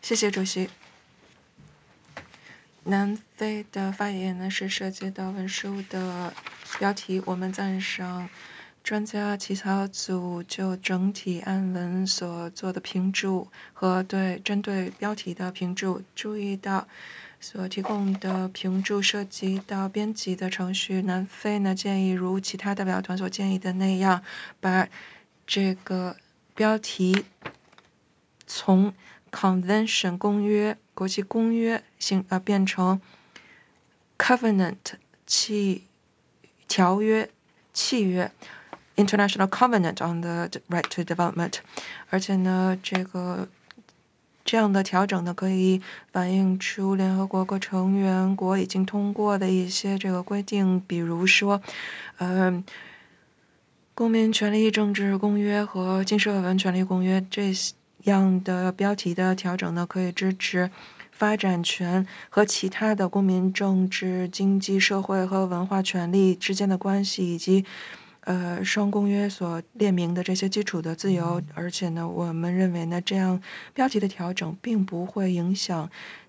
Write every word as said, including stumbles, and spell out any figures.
谢谢主席。南非的发言呢是涉及到文书的标题，我们赞赏专家起草组就整体案文所做的评注和对针对标题的评注。注意到所提供的评注涉及到编辑的程序，南非呢建议如其他代表团所建议的那样，把这个标题从 Convention 公约国际公约形呃变成 Covenant 契条约契约 International Covenant on the Right to Development， 而且呢这个这样的调整呢可以反映出联合国各成员国已经通过的一些这个规定，比如说呃公民权利政治公约和经社文权利公约，这样的标题的调整呢可以支持发展权和其他的公民政治经济社会和文化权利之间的关系，以及呃双公约所列明的这些基础的自由。而且呢我们认为呢这样标题的调整并不会影响